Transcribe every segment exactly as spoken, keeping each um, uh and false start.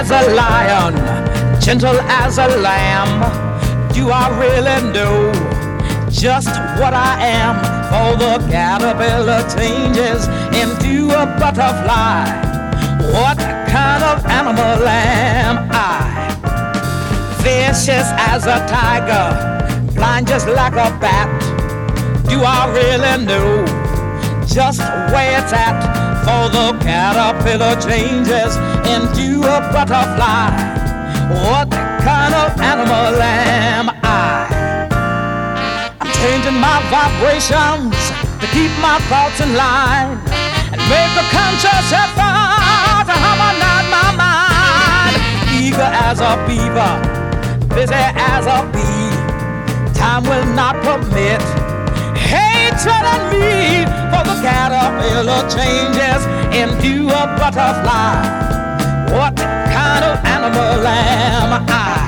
as a lion, gentle as a lamb. Do I really know just what I am? For the caterpillar changes into a butterfly. What kind of animal am I? Vicious as a tiger, blind just like a bat. Do I really know just where it's at? For the caterpillar changes into a butterfly. What kind of animal am I? I'm changing my vibrations to keep my thoughts in line and make a conscious effort to harmonize my mind. Eager as a beaver, busy as a bee, time will not permit hatred in me. For the caterpillar changes into a butterfly. What kind of animal am I?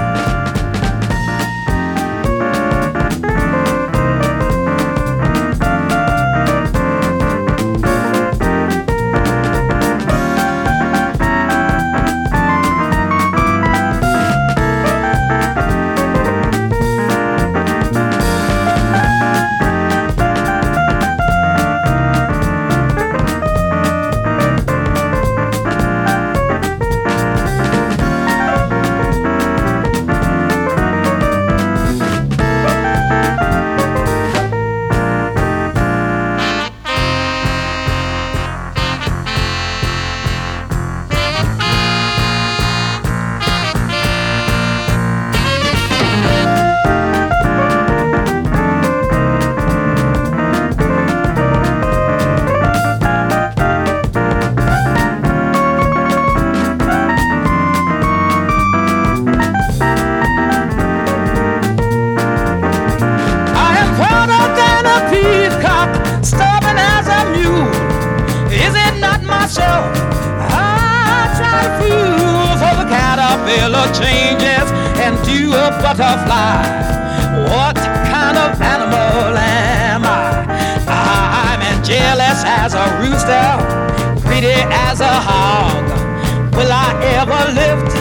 Changes into a butterfly. What kind of animal am I? I'm jealous as a rooster, greedy as a hog. Will I ever lift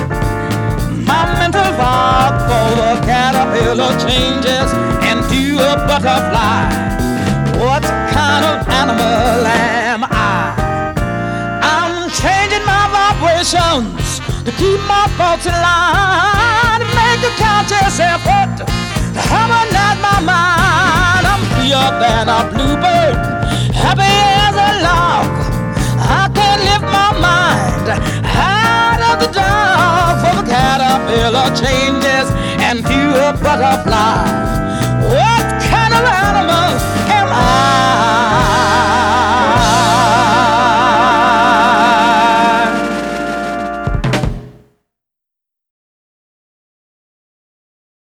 my mental fog? For the caterpillar changes into a butterfly. What kind of animal am I? I'm changing my vibrations to keep my thoughts in line, make a conscious effort to harmonize my mind. I'm freer than a bluebird, happy as a lark. I can lift my mind out of the dark. For the caterpillar changes into a butterfly.